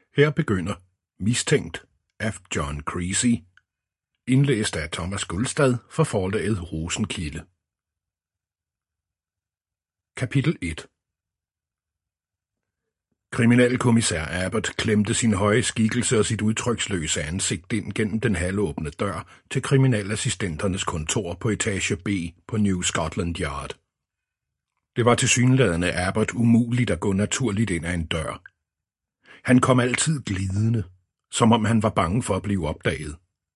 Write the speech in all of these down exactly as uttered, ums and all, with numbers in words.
Her begynder Mistænkt af John Creasy, indlæst af Thomas Gulstad for forlaget Rosenkilde. Kapitel et. Kriminalkommissær Abbott klemte sin høje skikkelse og sit udtryksløse ansigt ind gennem den halvåbne dør til kriminalassistenternes kontor på etage B på New Scotland Yard. Det var tilsyneladende Abbott umuligt at gå naturligt ind ad en dør. Han kom altid glidende, som om han var bange for at blive opdaget.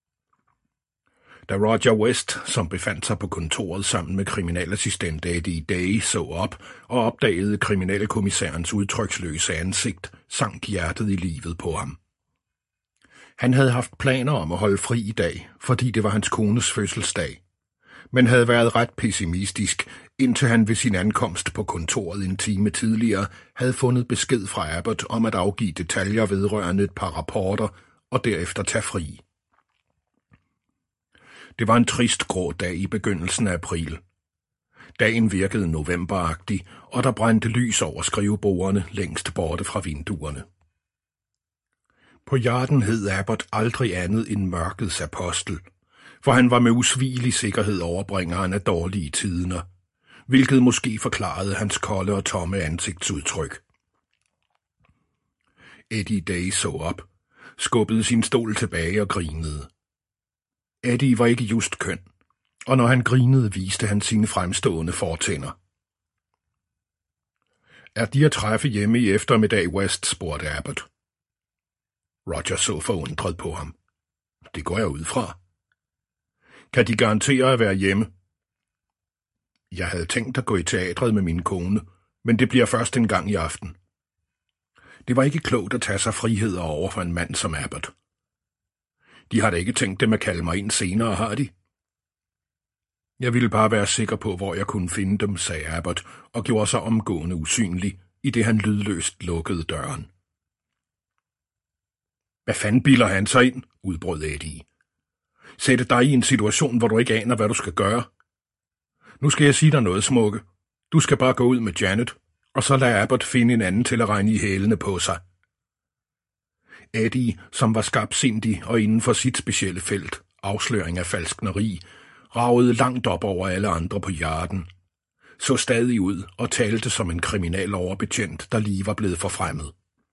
Da Roger West, som befandt sig på kontoret sammen med kriminalassistent Eddie Day, så op og opdagede kriminalkommissærens udtryksløse ansigt, sank hjertet i livet på ham. Han havde haft planer om at holde fri i dag, fordi det var hans kones fødselsdag, men havde været ret pessimistisk, indtil han ved sin ankomst på kontoret en time tidligere havde fundet besked fra Abbott om at afgive detaljer vedrørende et par rapporter og derefter tage fri. Det var en trist grå dag i begyndelsen af april. Dagen virkede novemberagtig, og der brændte lys over skrivebordene længst borte fra vinduerne. På Yarden hed Abbott aldrig andet end mørkets apostel, for han var med usvigelig sikkerhed overbringeren af dårlige tider, hvilket måske forklarede hans kolde og tomme ansigtsudtryk. Eddie Day så op, skubbede sin stol tilbage og grinede. Eddie var ikke just køn, og når han grinede, viste han sine fremstående fortænder. Er de at træffe hjemme i eftermiddag, West, spurgte Abbott. Roger så forundret på ham. Det går jeg ud fra. Kan de garantere at være hjemme? Jeg havde tænkt at gå i teatret med min kone, men det bliver først en gang i aften. Det var ikke klogt at tage sig friheder over for en mand som Abbott. De har da ikke tænkt dem at kalde mig ind senere, har de? Jeg ville bare være sikker på, hvor jeg kunne finde dem, sagde Abbott, og gjorde sig omgående usynlig, i det han lydløst lukkede døren. Hvad fanden bilder han sig ind? Udbrød Eddie. Sætte dig i en situation, hvor du ikke aner, hvad du skal gøre. Nu skal jeg sige dig noget, smukke. Du skal bare gå ud med Janet, og så lad Abbott finde en anden til at regne i hælene på sig. Eddie, som var skarpsindig og inden for sit specielle felt, afsløring af falskneri, ragede langt op over alle andre på Yarden, så stadig ud og talte som en kriminaloverbetjent, der lige var blevet forfremmet.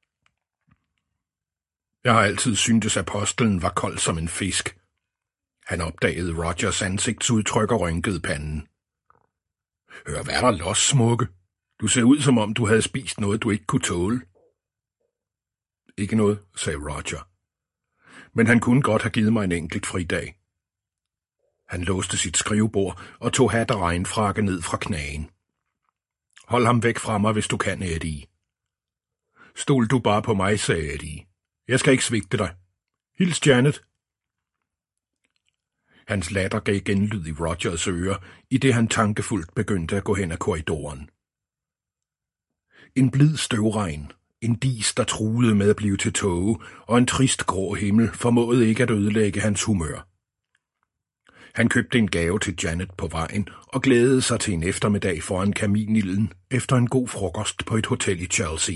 Jeg har altid syntes, at apostlen var kold som en fisk. Han opdagede Rogers ansigtsudtryk og rynkede panden. Hør, hvad er der los, smukke? Du ser ud, som om du havde spist noget, du ikke kunne tåle. Ikke noget, sagde Roger. Men han kunne godt have givet mig en enkelt fridag. Han låste sit skrivebord og tog hat og regnfrakke ned fra knagen. Hold ham væk fra mig, hvis du kan, Eddie. Stol du bare på mig, sagde Eddie. Jeg skal ikke svigte dig. Hils Janet. Hans latter gav genlyd i Rogers ører, i det han tankefuldt begyndte at gå hen ad korridoren. En blid støvregn, en dis, der truede med at blive til tåge, og en trist grå himmel formåede ikke at ødelægge hans humør. Han købte en gave til Janet på vejen og glædede sig til en eftermiddag foran kaminilden efter en god frokost på et hotel i Chelsea.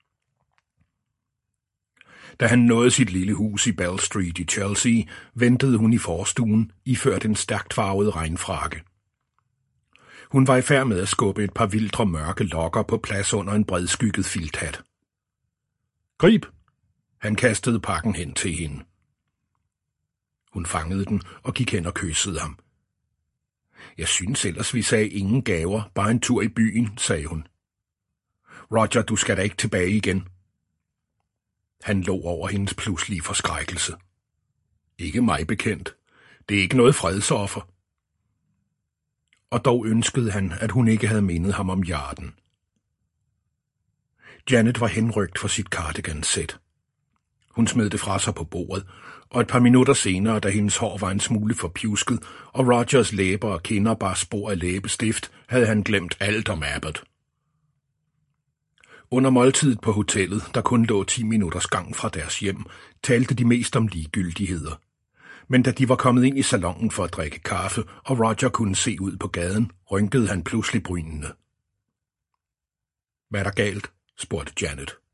Da han nåede sit lille hus i Bell Street i Chelsea, ventede hun i forstuen, iført en stærkt farvet regnfrakke. Hun var i færd med at skubbe et par vildre mørke lokker på plads under en bredskygget filthat. Grib! Han kastede pakken hen til hende. Hun fangede den og gik hen og kyssede ham. Jeg synes ellers, vi sagde ingen gaver, bare en tur i byen, sagde hun. Roger, du skal da ikke tilbage igen. Han lå over hendes pludselige forskrækkelse. Ikke mig bekendt. Det er ikke noget fredsoffer. Og dog ønskede han, at hun ikke havde mindet ham om Yarden. Janet var henrygt for sit cardigan-sæt. Hun smed det fra sig på bordet, og et par minutter senere, da hendes hår var en smule forpjusket, og Rogers læber og kinder bar spor af læbestift, havde han glemt alt om Abbott. Under måltidet på hotellet, der kun lå ti minutters gang fra deres hjem, talte de mest om ligegyldigheder. Men da de var kommet ind i salonen for at drikke kaffe, og Roger kunne se ud på gaden, rynkede han pludselig brynene. Hvad er der galt? Spurgte Janet.